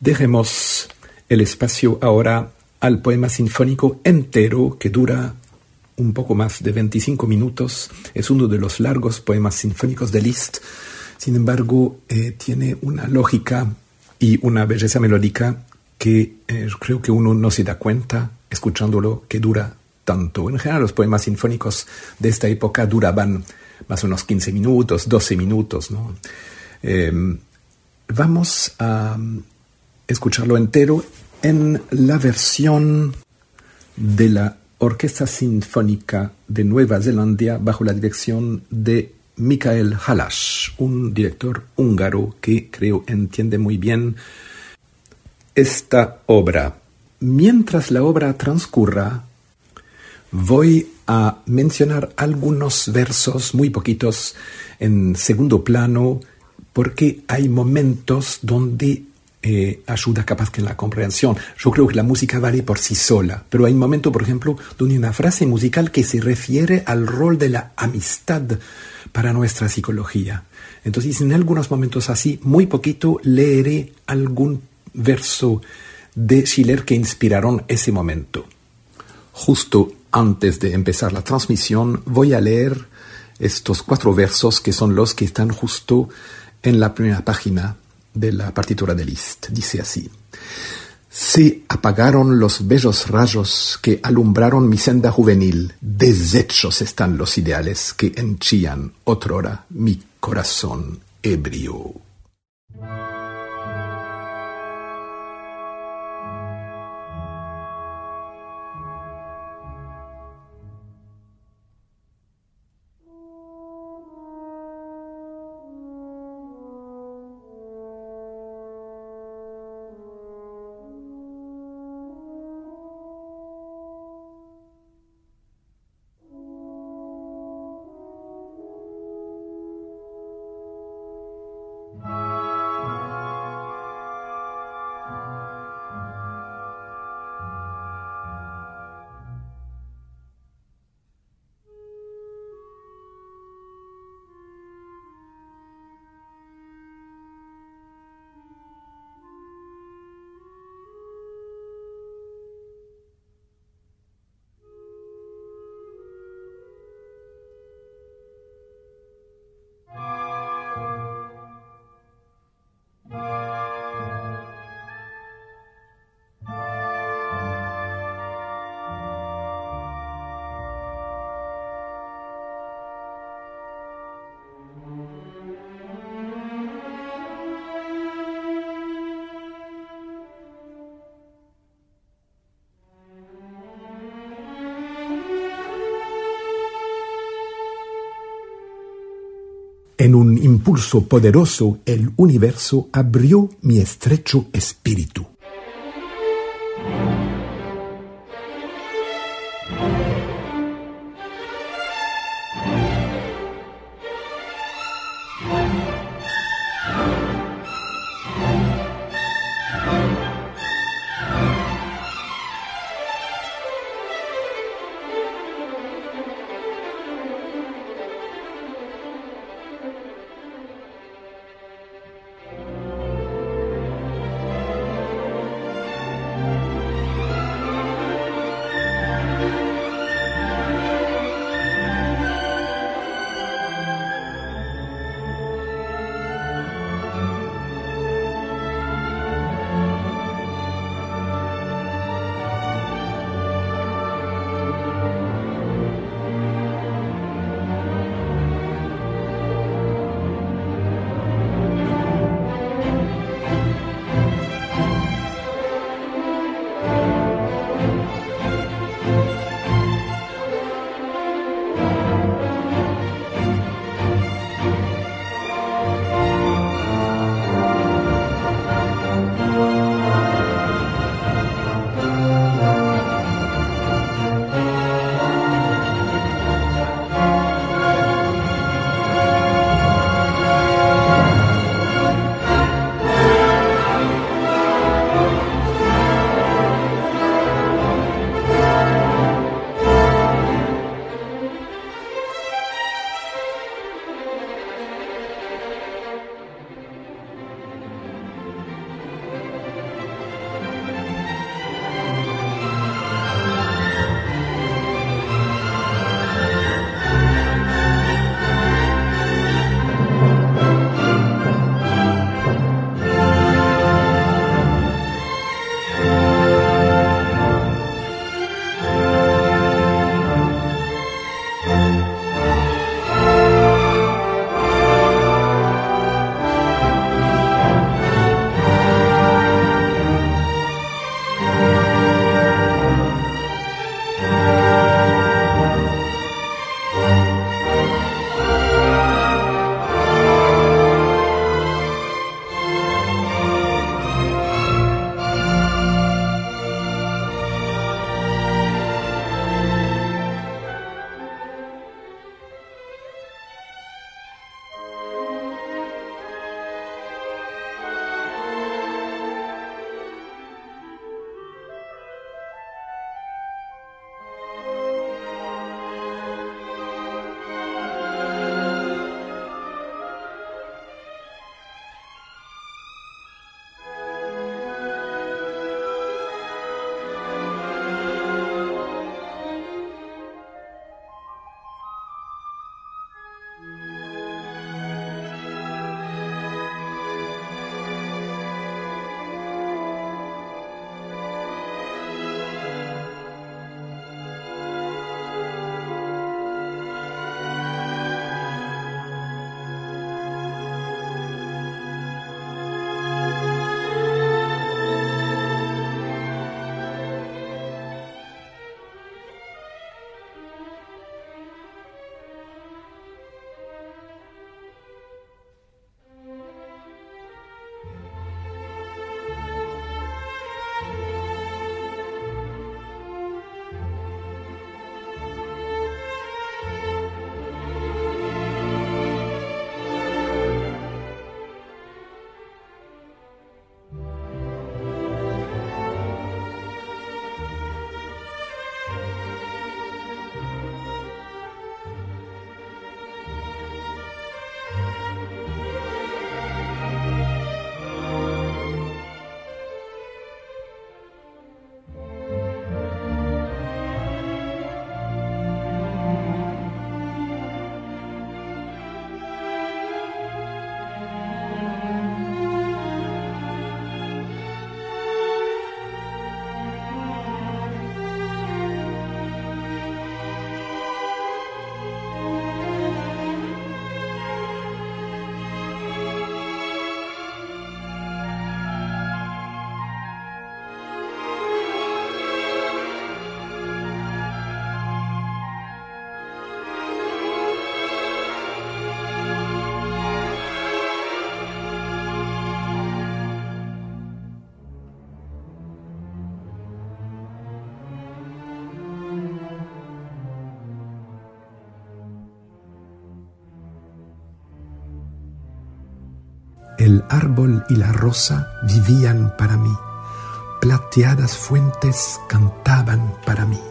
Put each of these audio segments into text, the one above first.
Dejemos el espacio ahora al poema sinfónico entero, que dura un poco más de 25 minutos. Es uno de los largos poemas sinfónicos de Liszt. Sin embargo, tiene una lógica y una belleza melódica que creo que uno no se da cuenta escuchándolo, que dura tanto. En general, los poemas sinfónicos de esta época duraban más o menos 15 minutos, 12 minutos, ¿no? Vamos a escucharlo entero en la versión de la Orquesta Sinfónica de Nueva Zelanda bajo la dirección de Michael Halász, un director húngaro que creo entiende muy bien esta obra. Mientras la obra transcurra, voy a mencionar algunos versos, muy poquitos, en segundo plano, porque hay momentos donde ayuda capaz que en la comprensión. Yo creo que la música vale por sí sola, pero hay un momento, por ejemplo, donde hay una frase musical que se refiere al rol de la amistad para nuestra psicología. Entonces, en algunos momentos así, muy poquito, leeré algún verso de Schiller que inspiraron ese momento. Justo antes de empezar la transmisión, voy a leer estos 4 versos que son los que están justo en la primera página de la partitura de Liszt. Dice así: se apagaron los bellos rayos que alumbraron mi senda juvenil, deshechos están los ideales que henchían otrora mi corazón ebrio. En un impulso poderoso, el universo abrió mi estrecho espíritu. el árbol y la rosa vivían para mí. Plateadas fuentes cantaban para mí.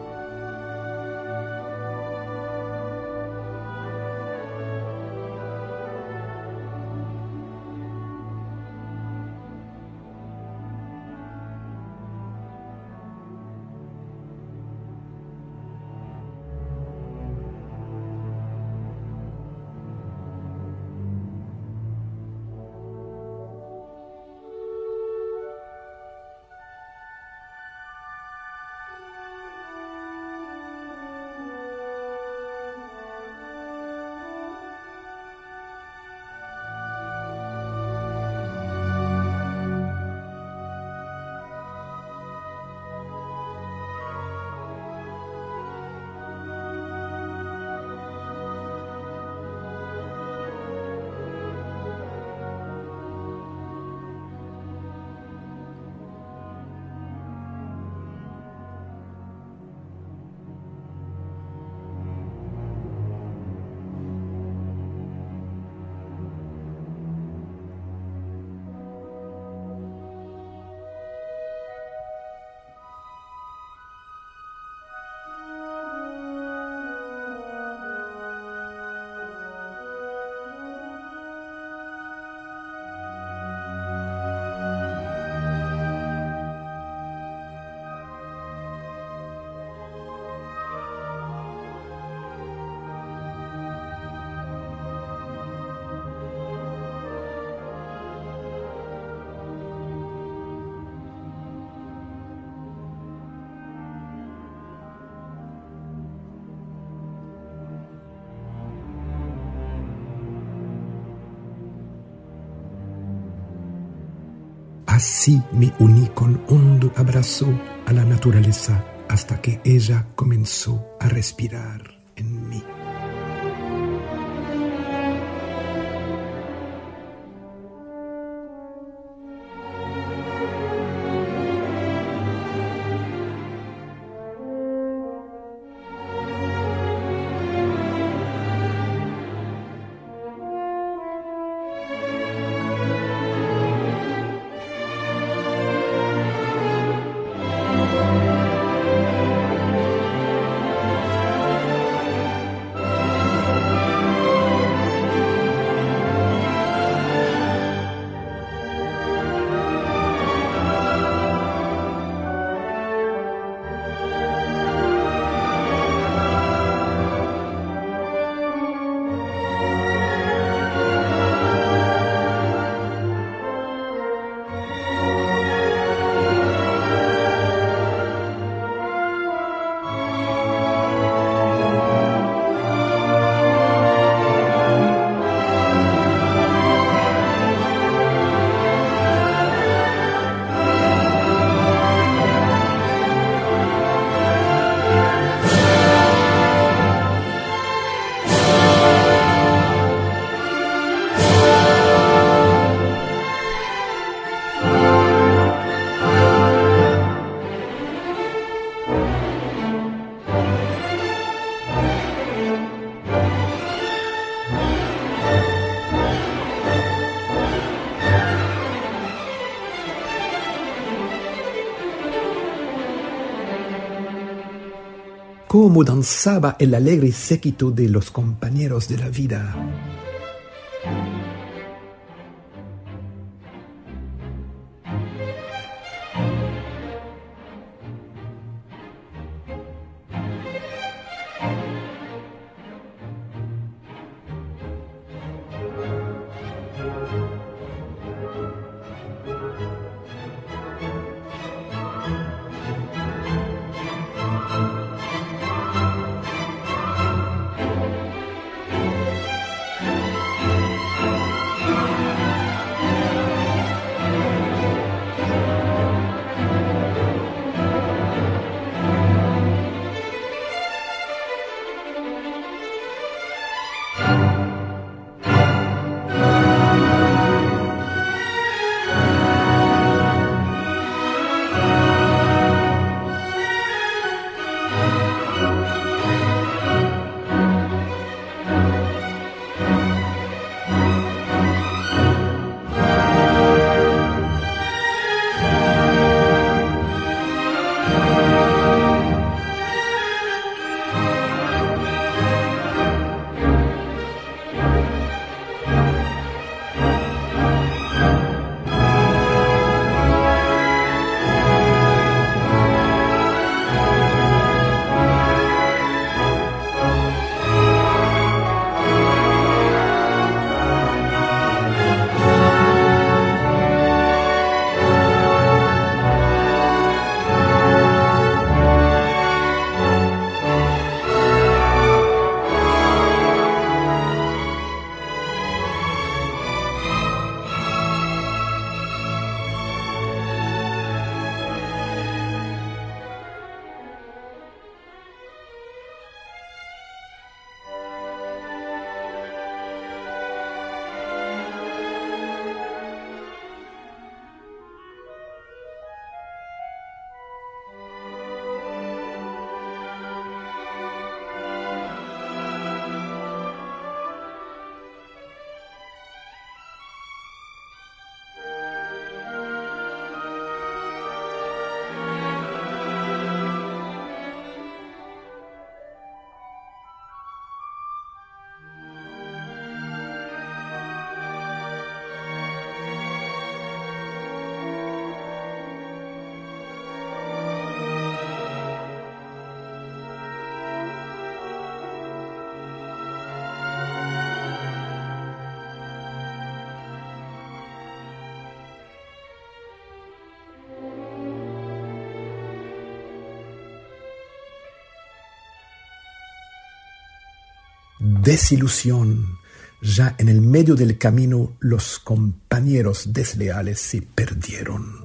Así me uní con hondo abrazo a la naturaleza hasta que ella comenzó a respirar en mí. Cómo danzaba el alegre séquito de los compañeros de la vida. desilusión. Ya en el medio del camino los compañeros desleales se perdieron.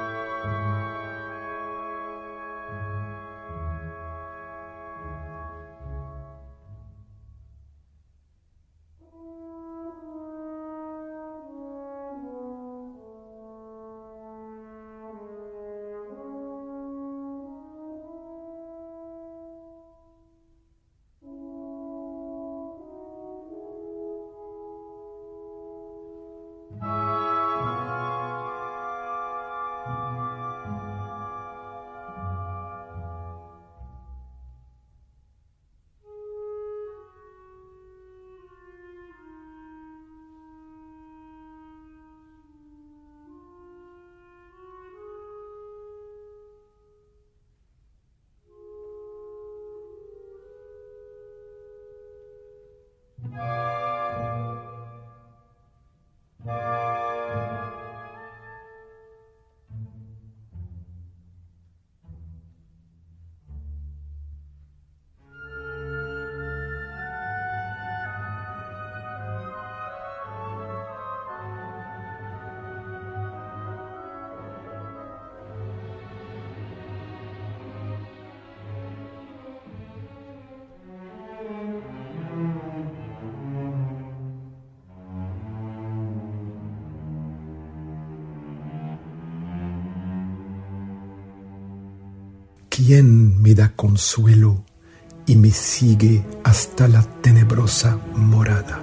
¿Quién me da consuelo y me sigue hasta la tenebrosa morada?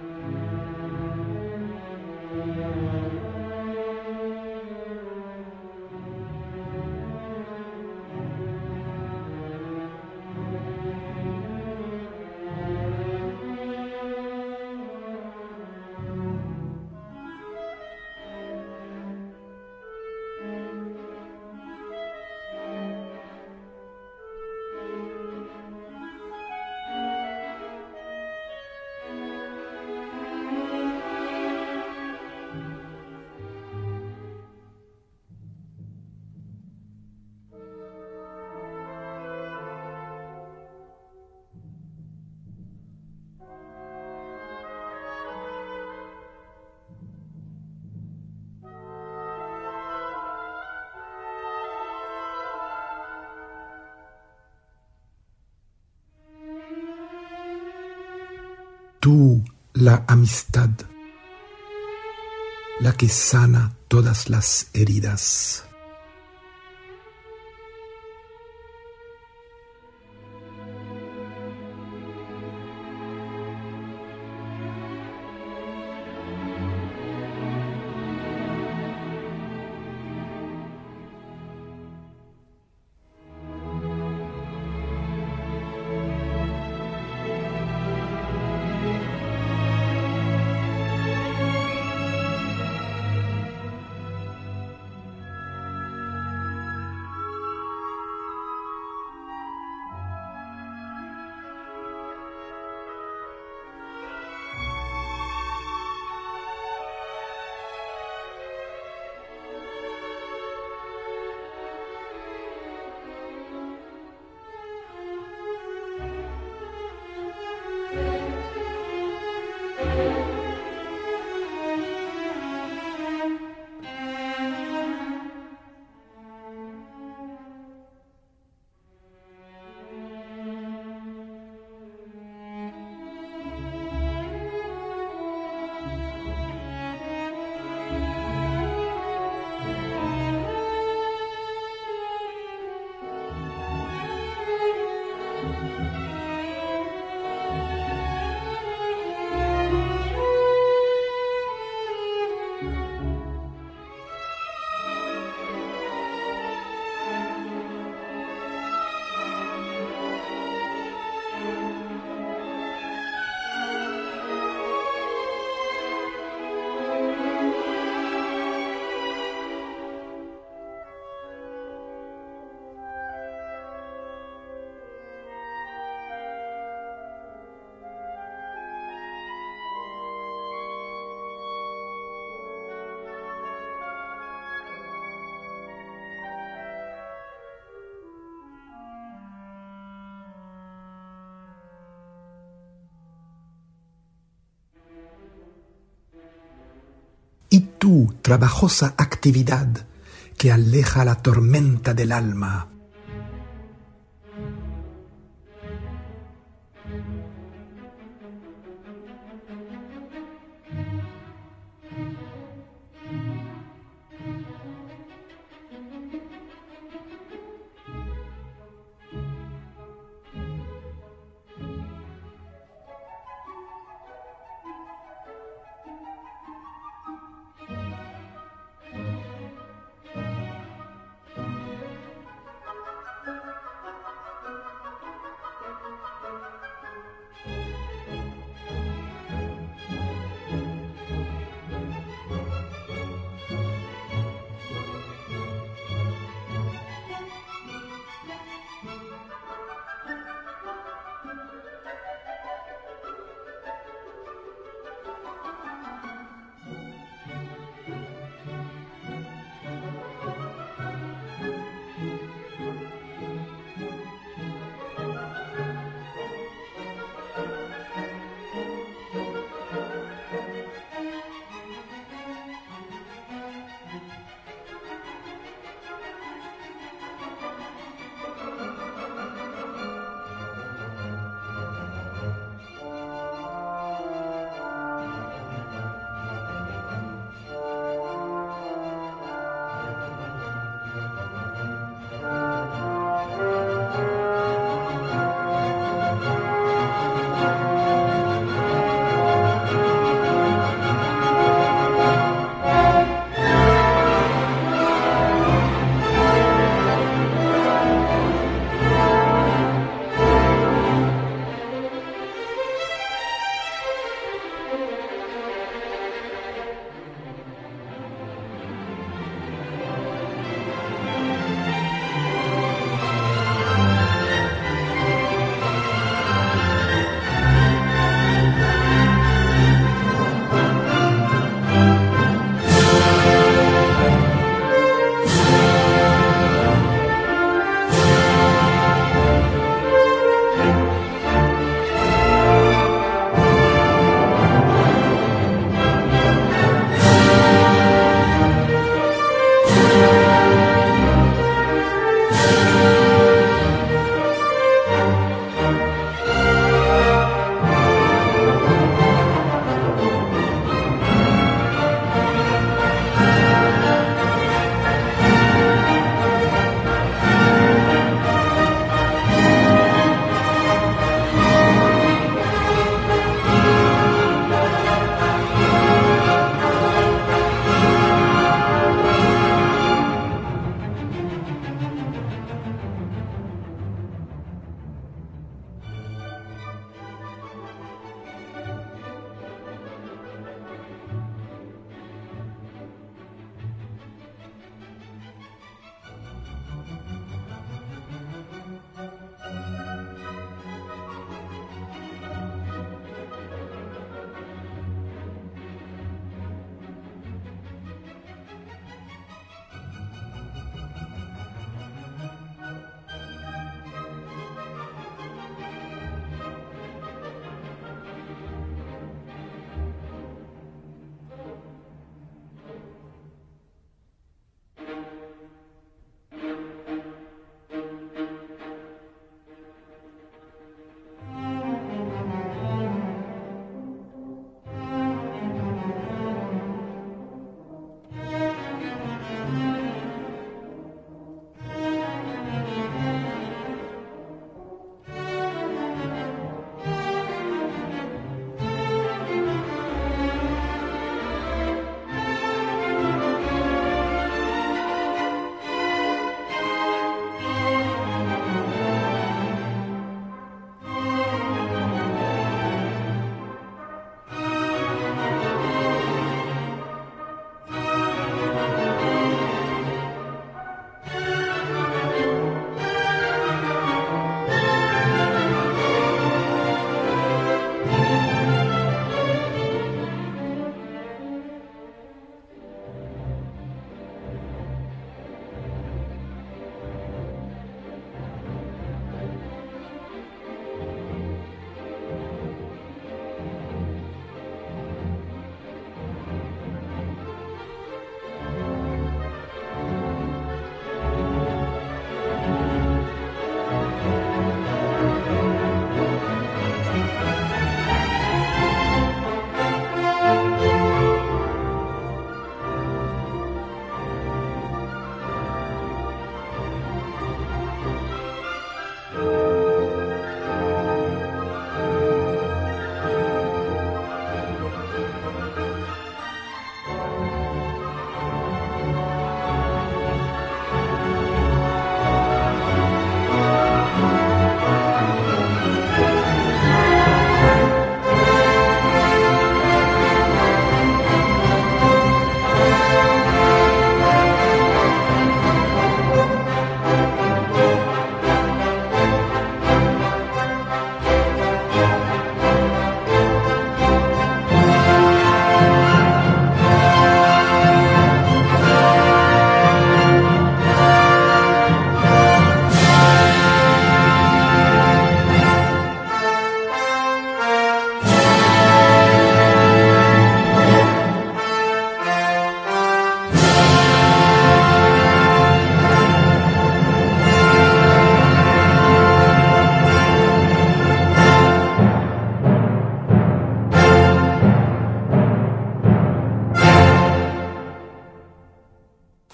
Tú, la amistad, la que sana todas las heridas. tu trabajosa actividad que aleja la tormenta del alma.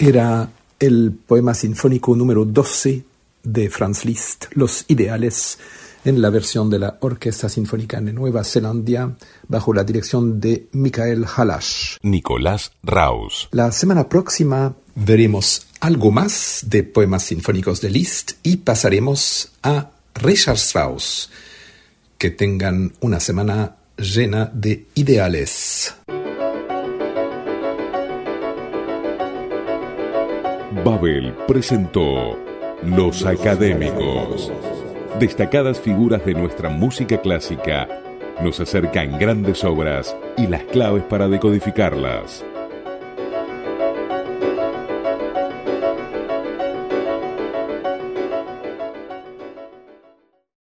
Era el poema sinfónico número 12 de Franz Liszt, Los Ideales, en la versión de la Orquesta Sinfónica de Nueva Zelanda, bajo la dirección de Michael Halasch. Nicolás Raus. La semana próxima veremos algo más de poemas sinfónicos de Liszt y pasaremos a Richard Strauss. Que tengan una semana llena de ideales. Babel presentó Los Académicos. Destacadas figuras de nuestra música clásica nos acercan grandes obras y las claves para decodificarlas.